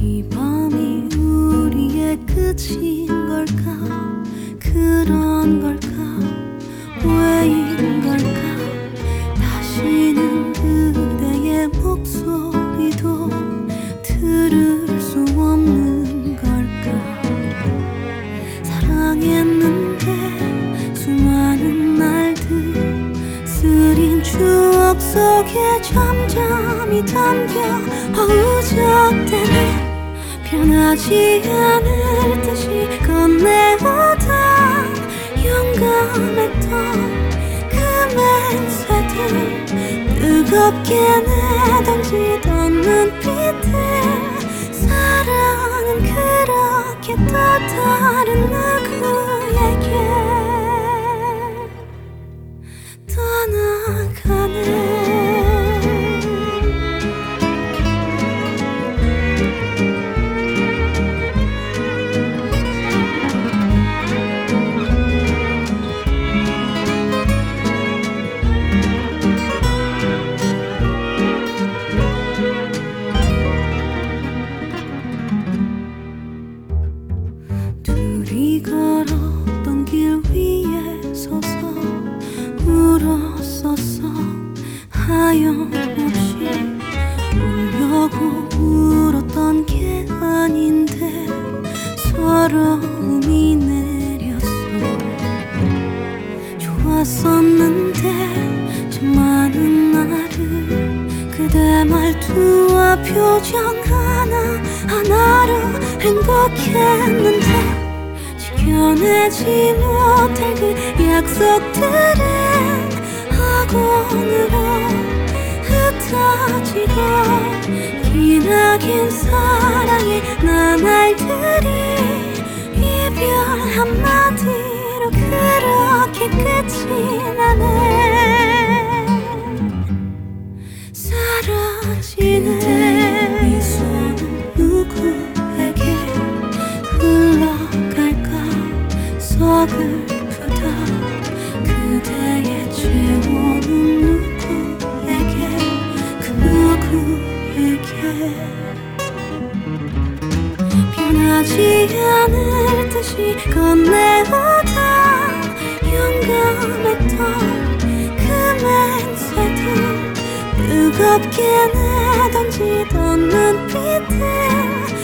이 밤이 우리의 끝인 걸까? 그런 걸까? 왜인 걸까? 다시는 그대의 목소리도 들을 수 없는 걸까? 사랑했는데 수많은 날들 쓰린 추억 속에 잠잠히 담겨 어우적대네. 변하지 않을 듯이 건네오던 용감했던 그 맹세들, 뜨겁게 내던지던 눈빛들, 사랑은 그렇게 또 다른 누구에게 떠나가네. 둘이 걸었던 길 위에 서서 울었었어. 하염없이 울려고 울었던 게 아닌데 서러움이 내렸어. 좋았었는데 저 많은 날을 그대 말투와 표정 하나하나로 행복했는데 지켜내지 못할 그 약속들은 허공으로 흩어지고 기나긴 사랑의 나날들이 이별 한마디로 그렇게 끝이 나네. 사라지는 미소는 누구에게 흘러갈까? 서글프다. 그대의 최후는 누구에게, 그 누구에게. 변하지 않을 듯이 건네오던 용감했던 그 맹세들, 뜨겁게 내던지던 눈빛들,